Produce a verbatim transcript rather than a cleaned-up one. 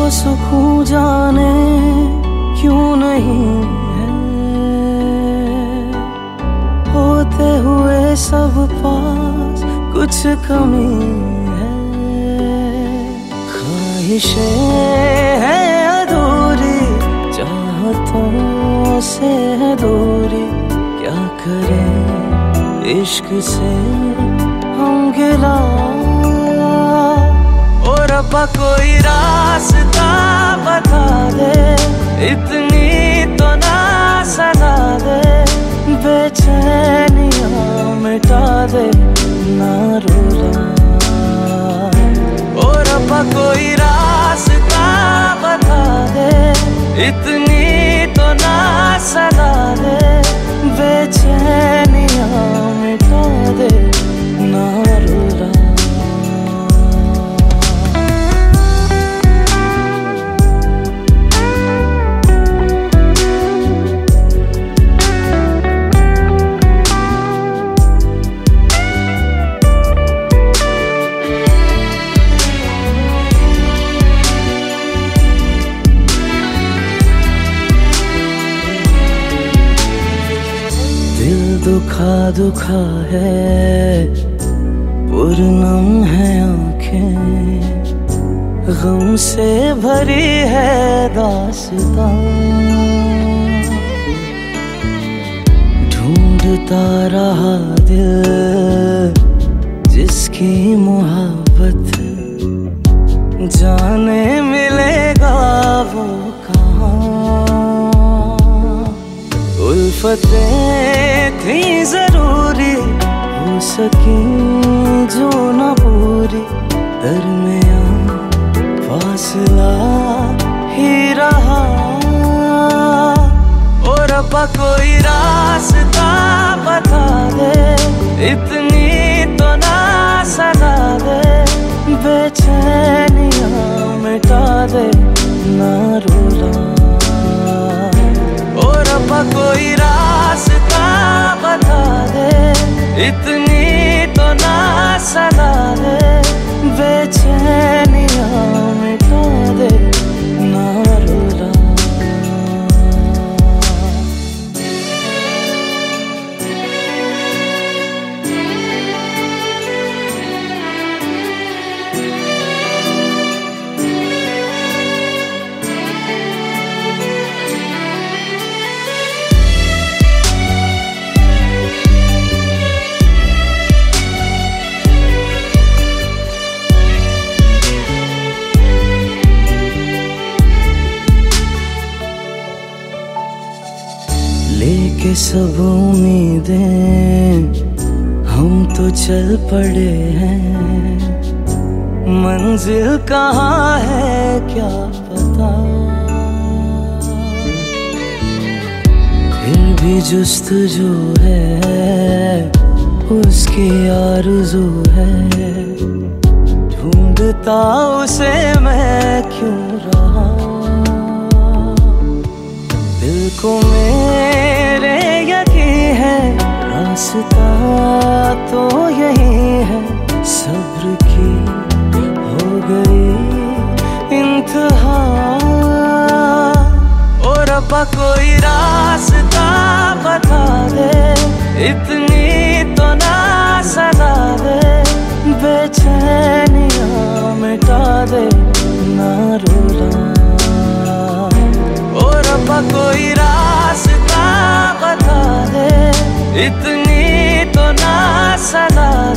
को सुकून जाने क्यों नहीं है, होते हुए सब पास कुछ कमी है। ख्वाहिशें हैं अधूरी, चाहतों से है दूरी, क्या करें इश्क से हम गिला। ओ रब्बा कोई रास्ता बता दे, इतनी तो ना सजा दे, बेचैनियाँ मिटा दे ना रुला। ओ रब्बा कोई रास्ता बता दे, इतनी तो ना सजा दे, बेचैनियाँ मिटा दे ना रुला। दिल दुखा दुखा है, पुरनम है आँखें, गम से भरी है दास्तां। ढूंढता रहा दिल जिसकी मोहब्बत, जाने मिलेगा वो कहाँ। उल्फतें थी जरूरी, हो सकी जो न पूरी, दरमियां फासला ही रहा। ओ रब्बा कोई रास्ता बता दे, इतनी तो ना सजा दे, बेचैनियाँ मिटा दे ना रुला। ओ रब्बा कोई रास्ता बता दे, इतनी तो ना सजा दे, बेचैनियाँ मिटा दे ना रुला। लेके सब उम्मीदें हम तो चल पड़े हैं, मंजिल कहाँ है क्या पता। फिर भी जुस्तजू है, उसकी आरज़ू है, ढूंढता उसे मैं क्यों रहा। दिल को मेरे यकीन है, रास्ता तो यही है, सब्र की हो गई इंतहा। ओ रब्बा कोई रास्ता बता दे, इतनी तो ना सजा दे, बेचैनियाँ मिटा दे ना रुला। ओ रब्बा कोई रास्ता बता दे, इतनी तो ना सजा